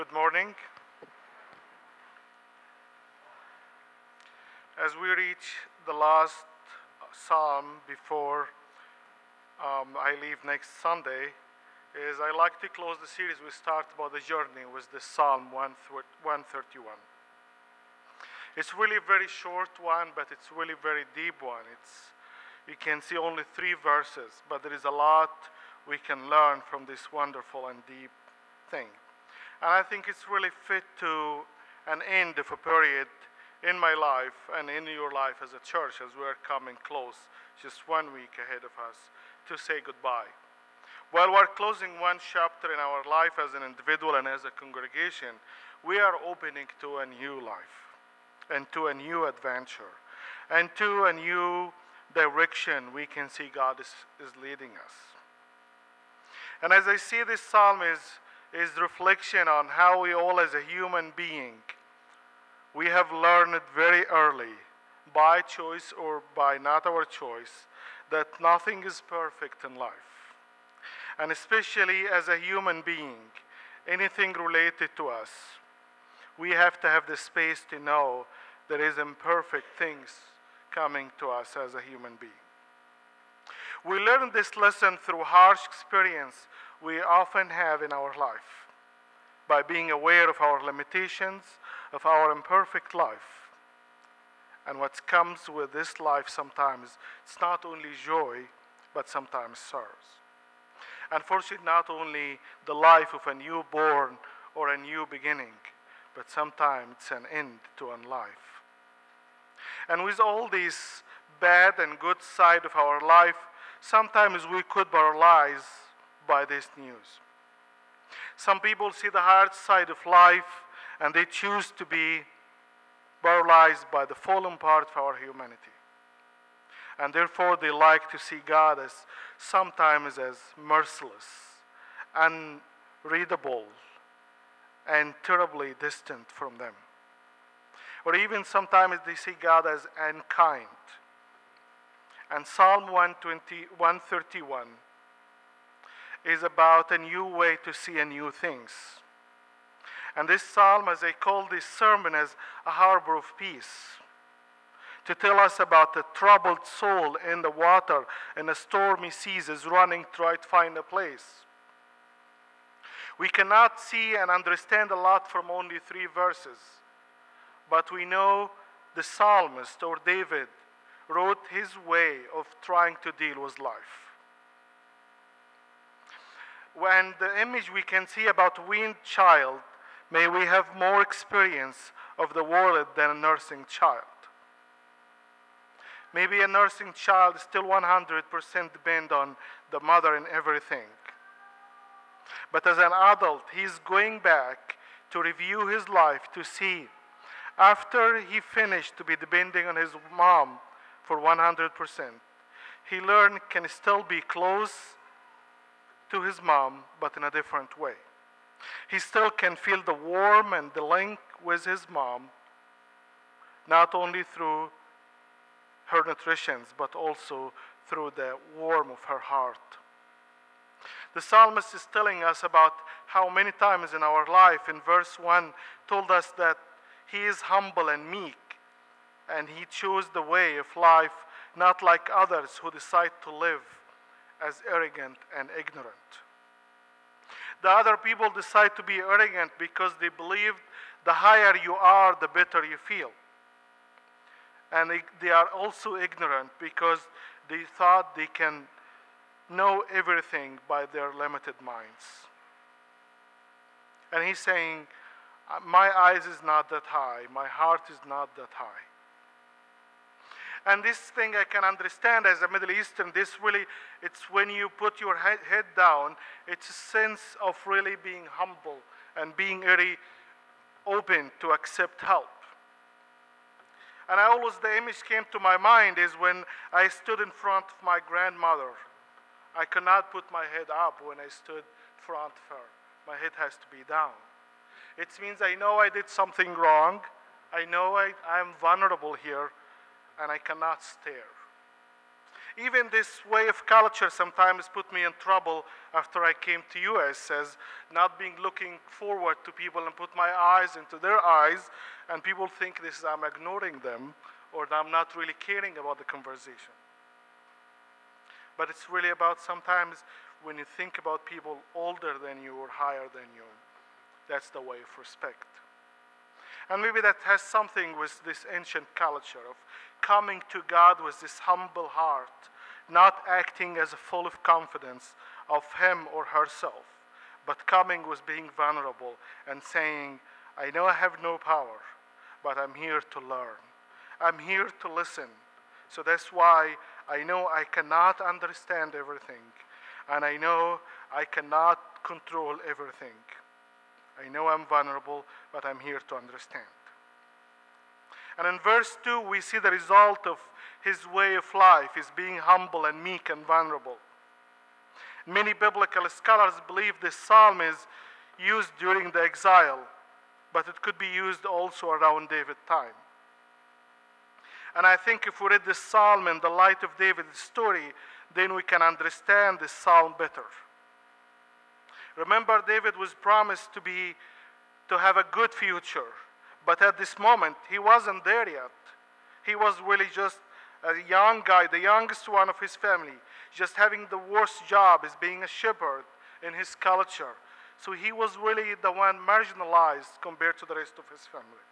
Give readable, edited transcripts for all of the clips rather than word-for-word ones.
Good morning. As we reach the last psalm before I leave next Sunday, is I like to close the series we start about the journey with this Psalm 131. It's really a very short one, but it's really very deep one. You can see only 3 verses, but there is a lot we can learn from this wonderful and deep thing. And I think it's really fit to an end of a period in my life and in your life as a church as we're coming close, just 1 week ahead of us, to say goodbye. While we're closing one chapter in our life as an individual and as a congregation, we are opening to a new life and to a new adventure and to a new direction we can see God is leading us. And as I see this psalm is reflection on how we all as a human being, we have learned very early, by choice or by not our choice, that nothing is perfect in life. And especially as a human being, anything related to us, we have to have the space to know there is imperfect things coming to us as a human being. We learn this lesson through harsh experience we often have in our life, by being aware of our limitations, of our imperfect life. And what comes with this life sometimes, it's not only joy, but sometimes sorrows. Unfortunately, not only the life of a newborn or a new beginning, but sometimes it's an end to a life. And with all these bad and good side of our life, sometimes we could be paralyzed by this news. Some people see the hard side of life and they choose to be paralyzed by the fallen part of our humanity. And therefore they like to see God as sometimes as merciless, unreadable, and terribly distant from them. Or even sometimes they see God as unkind. And Psalm 131 is about a new way to see a new things. And this psalm, as I call this sermon, as a harbor of peace, to tell us about the troubled soul in the water and the stormy seas is running to try to find a place. We cannot see and understand a lot from only 3 verses, but we know the psalmist or David wrote his way of trying to deal with life. When the image we can see about a weaned child, may we have more experience of the world than a nursing child. Maybe a nursing child still 100% depend on the mother in everything. But as an adult, he's going back to review his life to see, after he finished to be depending on his mom for 100%, he learned can still be close to his mom, but in a different way. He still can feel the warmth and the link with his mom, not only through her nutrition, but also through the warmth of her heart. The psalmist is telling us about how many times in our life, in verse 1, told us that he is humble and meek, and he chose the way of life not like others who decide to live as arrogant and ignorant. The other people decide to be arrogant because they believe the higher you are, the better you feel. And they are also ignorant because they thought they can know everything by their limited minds. And he's saying, my eyes is not that high, my heart is not that high. And this thing I can understand as a Middle Eastern, it's when you put your head down, it's a sense of really being humble and being very open to accept help. And the image came to my mind is when I stood in front of my grandmother. I could not put my head up when I stood in front of her. My head has to be down. It means I know I did something wrong. I know I'm vulnerable here, and I cannot stare. Even this way of culture sometimes put me in trouble after I came to US, as not being looking forward to people and put my eyes into their eyes, and people think this is I'm ignoring them or that I'm not really caring about the conversation. But it's really about sometimes when you think about people older than you or higher than you, that's the way of respect. And maybe that has something with this ancient culture of coming to God with this humble heart, not acting as full of confidence of him or herself, but coming with being vulnerable and saying, I know I have no power, but I'm here to learn. I'm here to listen. So that's why I know I cannot understand everything, and I know I cannot control everything. I know I'm vulnerable, but I'm here to understand. And in verse 2, we see the result of his way of life, his being humble and meek and vulnerable. Many biblical scholars believe this psalm is used during the exile, but it could be used also around David's time. And I think if we read this psalm in the light of David's story, then we can understand this psalm better. Remember, David was promised to have a good future, but at this moment, he wasn't there yet. He was really just a young guy, the youngest one of his family, just having the worst job as being a shepherd in his culture. So he was really the one marginalized compared to the rest of his family.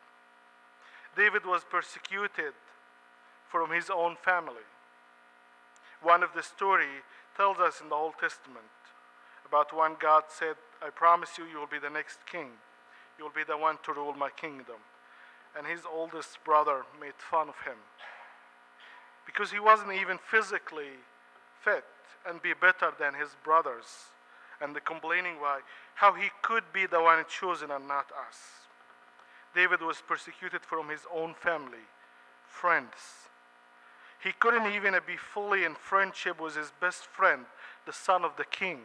David was persecuted from his own family. One of the story tells us in the Old Testament about when God said, I promise you, you will be the next king. You will be the one to rule my kingdom. And his oldest brother made fun of him because he wasn't even physically fit and be better than his brothers. And the complaining why, how he could be the one chosen and not us. David was persecuted from his own family, friends. He couldn't even be fully in friendship with his best friend, the son of the king.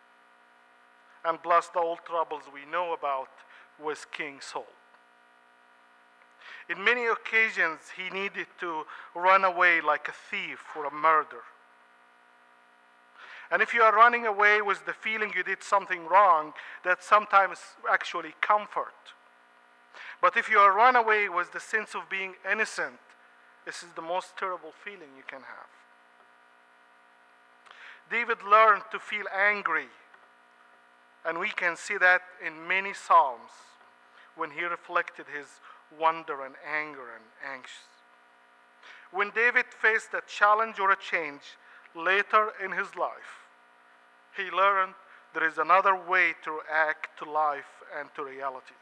And plus the old troubles we know about with King Saul. In many occasions, he needed to run away like a thief or a murderer. And if you are running away with the feeling you did something wrong, that's sometimes actually comfort. But if you are run away with the sense of being innocent, this is the most terrible feeling you can have. David learned to feel angry. And we can see that in many Psalms when he reflected his wonder and anger and anxious. When David faced a challenge or a change later in his life, he learned there is another way to react to life and to reality.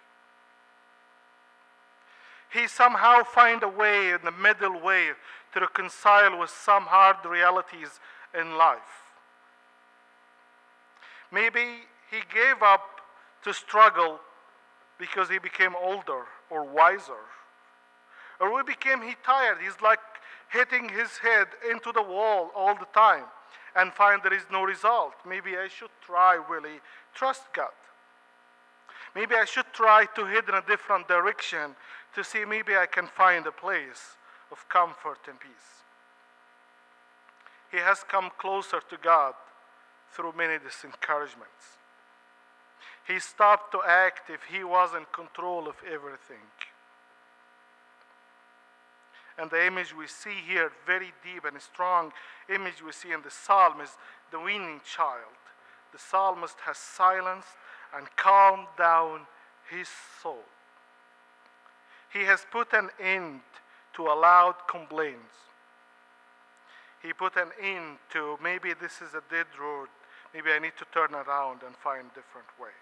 He somehow found a way, in the middle way, to reconcile with some hard realities in life. Maybe he gave up to struggle because he became older or wiser. Or he tired. He's like hitting his head into the wall all the time and find there is no result. Maybe I should try really trust God. Maybe I should try to head in a different direction to see maybe I can find a place of comfort and peace. He has come closer to God through many disencouragements. He stopped to act if he was in control of everything. And the image we see here, very deep and strong image we see in the psalm, is the weaning child. The psalmist has silenced and calmed down his soul. He has put an end to a loud complaints. He put an end to maybe this is a dead road. Maybe I need to turn around and find a different way.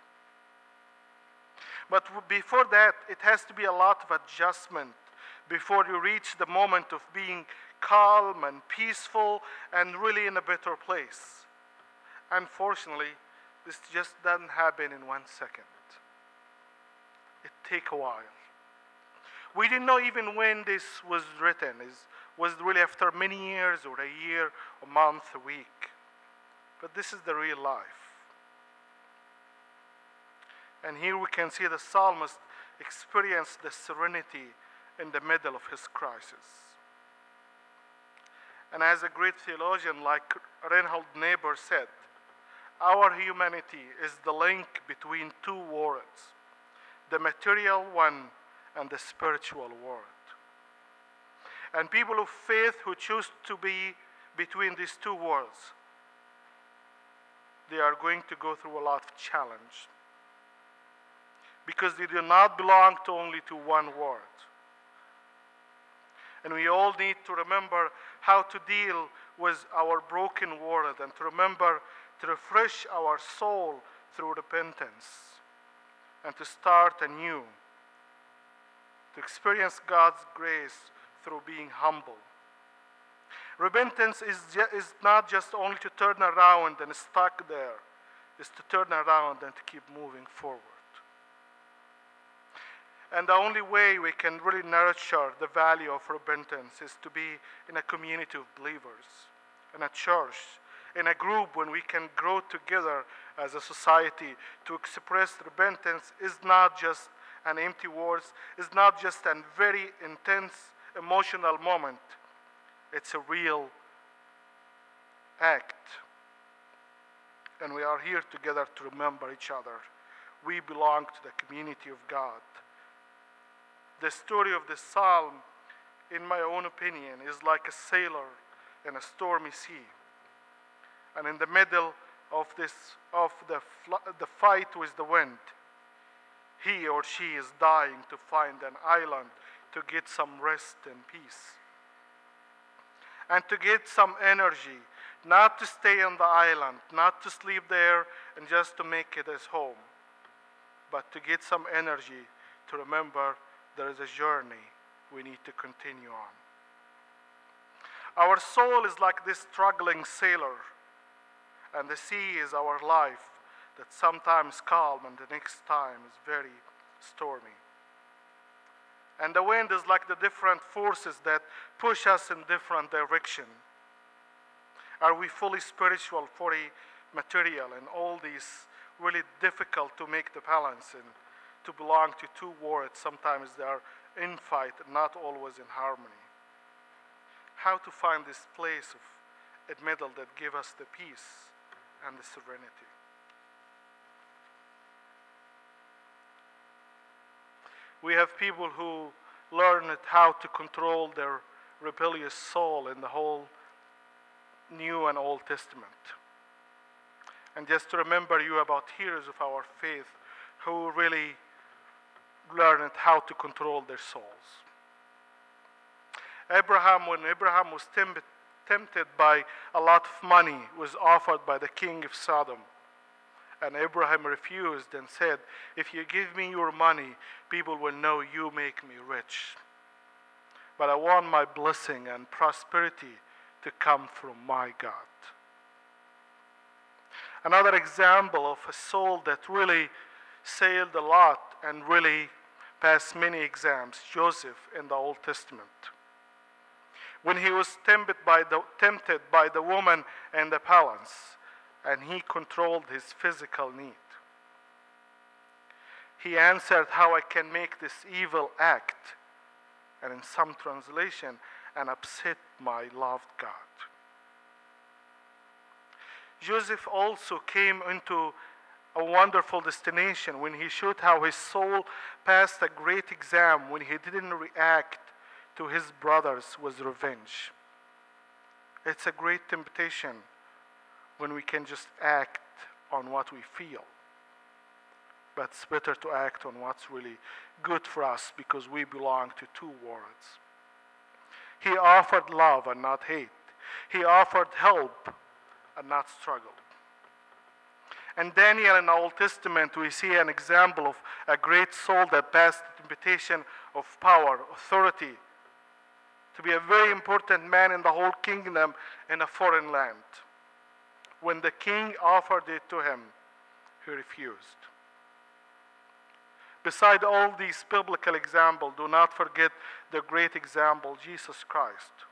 But before that, it has to be a lot of adjustment before you reach the moment of being calm and peaceful and really in a better place. Unfortunately, this just doesn't happen in 1 second. It takes a while. We didn't know even when this was written. Was it really after many years or a year, a month, a week? But this is the real life. And here we can see the psalmist experience the serenity in the middle of his crisis. And as a great theologian like Reinhold Niebuhr said, our humanity is the link between two worlds, the material one and the spiritual world. And people of faith who choose to be between these two worlds, they are going to go through a lot of challenge, because they do not belong to only to one world. And we all need to remember how to deal with our broken world, and to remember to refresh our soul through repentance, and to start anew, to experience God's grace through being humble. Repentance is not just only to turn around and stuck there. It's to turn around and to keep moving forward. And the only way we can really nurture the value of repentance is to be in a community of believers, in a church, in a group when we can grow together as a society. To express repentance is not just an empty words, is not just a very intense emotional moment. It's a real act. And we are here together to remember each other. We belong to the community of God. The story of this psalm, in my own opinion, is like a sailor in a stormy sea. And in the middle of the fight with the wind, he or she is dying to find an island to get some rest and peace, and to get some energy, not to stay on the island, not to sleep there and just to make it as home, but to get some energy to remember there is a journey we need to continue on. Our soul is like this struggling sailor, and the sea is our life, that sometimes calm and the next time is very stormy. And the wind is like the different forces that push us in different direction. Are we fully spiritual, fully material, and all these really difficult to make the balance and to belong to two worlds? Sometimes they are in fight and not always in harmony. How to find this place of a middle that give us the peace and the serenity? We have people who learned how to control their rebellious soul in the whole New and Old Testament. And just to remember you about heroes of our faith who really learned how to control their souls. Abraham, when Abraham was tempted by a lot of money, was offered by the king of Sodom. And Abraham refused and said, if you give me your money, people will know you make me rich. But I want my blessing and prosperity to come from my God. Another example of a soul that really sailed a lot and really passed many exams, Joseph in the Old Testament. When he was tempted by the woman in the palace, and he controlled his physical need, he answered how I can make this evil act, and in some translation, and upset my loved God. Joseph also came into a wonderful destination when he showed how his soul passed a great exam when he didn't react to his brothers with revenge. It's a great temptation when we can just act on what we feel. But it's better to act on what's really good for us, because we belong to two worlds. He offered love and not hate. He offered help and not struggle. And Daniel in the Old Testament, we see an example of a great soul that passed the temptation of power, authority, to be a very important man in the whole kingdom in a foreign land. When the king offered it to him, he refused. Beside all these biblical examples, do not forget the great example, Jesus Christ,